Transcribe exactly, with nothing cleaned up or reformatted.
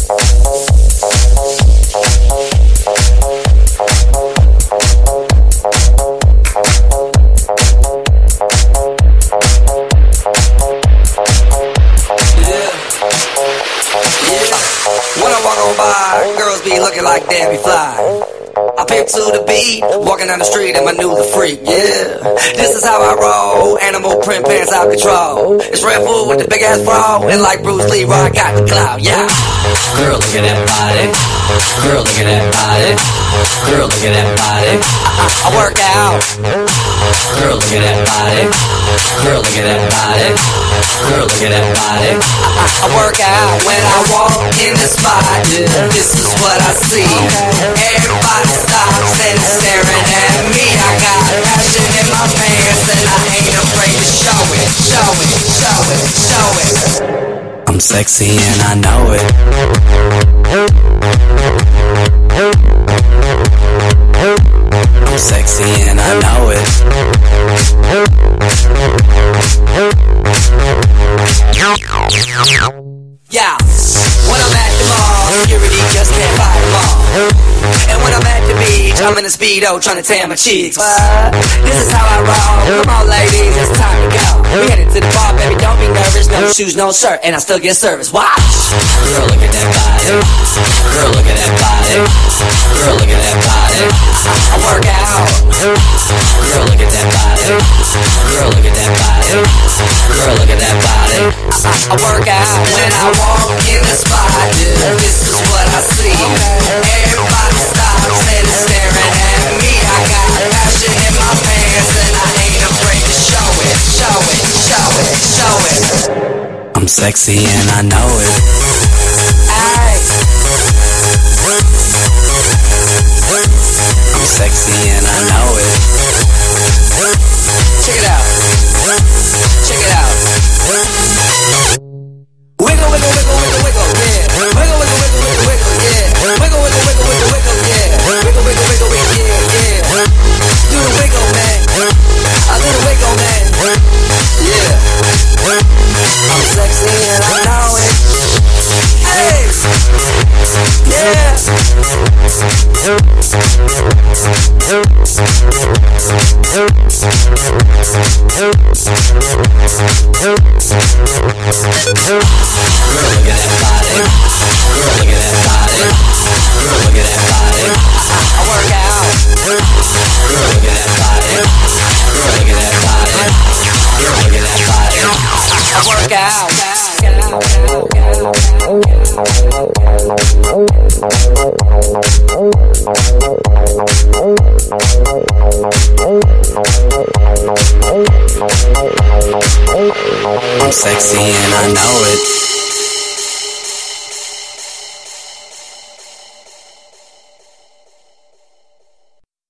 Like Debbie Fly, I pick to the beat, walking down the street and my new the freak, yeah. This is how I roll, animal print pants out control. It's Red Bull with the big ass bra, and like Bruce Lee, I got the clout, yeah. Girl, look at that body. Girl, look at that body. Girl, look at that body. I, I, I work out. Girl, look at that body. Girl, look at that body. Girl, look at that body. I, I, I work out when I walk in the spot. Yeah, this is what I see. Everybody stops and is staring at me. I got passion in my pants and I ain't afraid to show it, show it, show it, show it. I'm sexy and I know it. I'm sexy and I know it. Yeah, when I'm at the mall, security just can't buy them all. And when I'm at the beach, I'm in a Speedo trying to tan my cheeks. But this is how I roll. Come on, ladies, it's time to go. We headed to the bar, baby, don't be nervous. No shoes, no shirt, and I still get service. Watch. Girl, look at that body. Girl, look at that body. Girl, look at that body. I work out. Girl, look at that body. Girl, look at that body. Girl, look at that body. I, I work out when I walk in the spot. Yeah, this is what I see. Everybody stops and is staring at me. I got passion in my pants and I ain't afraid to show it, show it, show it, show it. I'm sexy and I know it. Ay. I'm sexy and I know it. Check it out. Check it out. Wiggle, wiggle, wiggle, wiggle, wiggle, yeah. Wiggle, wiggle, wiggle, wiggle, wiggle, yeah. Wiggle, wiggle, wiggle, wiggle, wiggle, yeah. Wiggle, wiggle, wiggle, wiggle, yeah, yeah. Do the wiggle, man. I do the wiggle, man. Yeah. I'm sexy and I know it. Hey. Yeah. Girl, look at that body. Girl, look at that body. Girl, look at that body. I, I work out. Girl, look at that body. Girl, look at that body. Girl, look at that body. I, I work out. I'm sexy and I know it.